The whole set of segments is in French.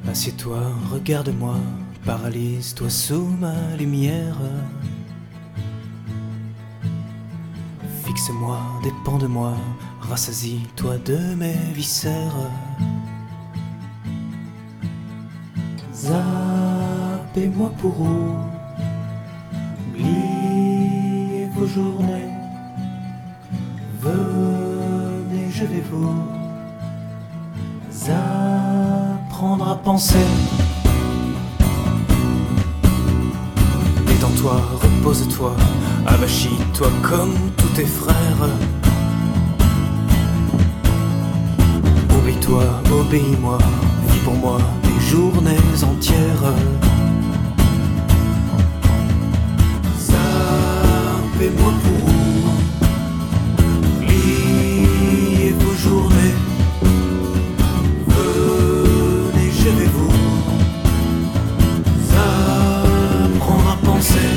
Assieds-toi, regarde-moi, paralyse-toi sous ma lumière. Fixe-moi, dépends de moi, rassasie-toi de mes viscères. Zappez-moi pour oublier vos journées. Venez, je vais vous apprendre à penser. Détends-toi, repose-toi, avachis-toi comme tous tes frères. Oublie-toi, obéis-moi, vis pour moi des journées entières. Zappez-moi pour oublier vos journées. Venez, je vais vous apprendre à penser.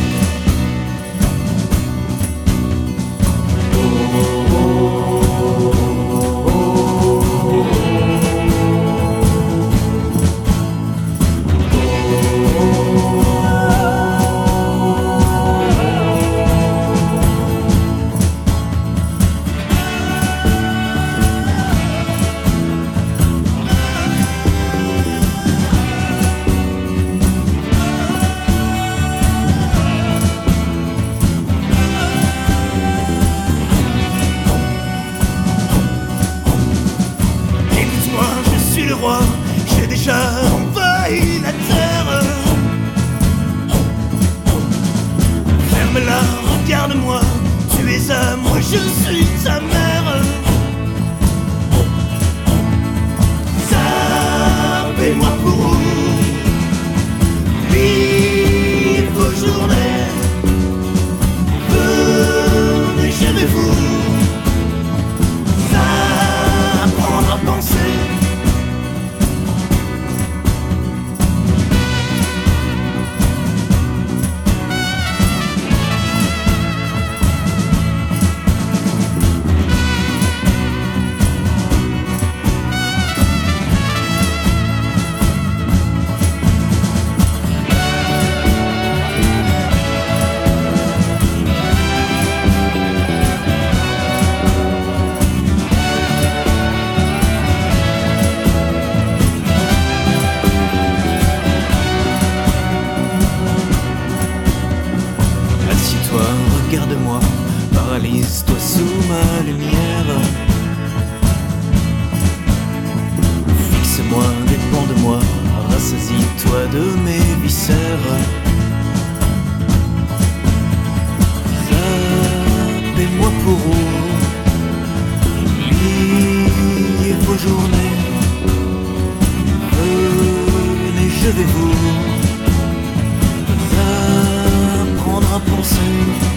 J'ai déjà envahi la terre. Ferme-la, regarde-moi, tu es à moi, je suis ta mère. Zappez-moi pour oublier vos journées. Venez, je vais vous apprendre à penser. Regarde-moi, paralyse-toi sous ma lumière. Fixe-moi, dépends de moi, rassasie-toi de mes viscères. Zappez-moi pour oublier vos journées. Venez, je vais vous apprendre à penser.